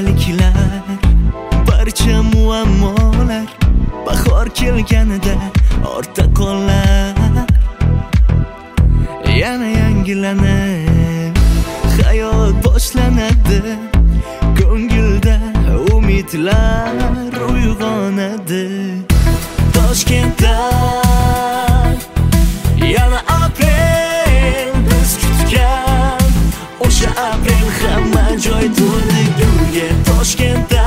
xastaliklar, barcha muammolar bahor kelganida ortda qolar. Yana yangilanib hayot boshlanadi, ko'ngilda umidlar uyg'onadi. Toshkentda yana aprel, biz kutgan o'sha aprel, hamma joy to'ldi gulga. Toshkentda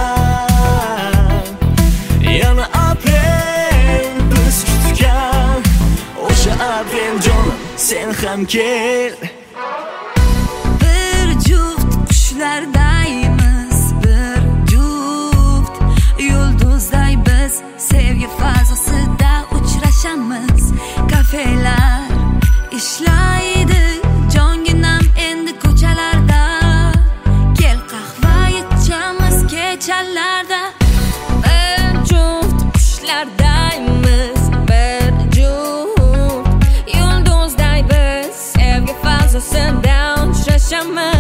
yana aprel, biz kutgan o'sha aprel, jonim sen ham kel. Bir juft qushlardaymiz, bir juft yulduzday biz sevgi fazosida uchrashamiz. Kafelar ishlaydi, jonginam endi ko'chalarda. Kel qahva ichamiz kechalarda. Bir juft qushlardaymiz, bir juft yulduzday biz sevgi fazosida uchrashamiz.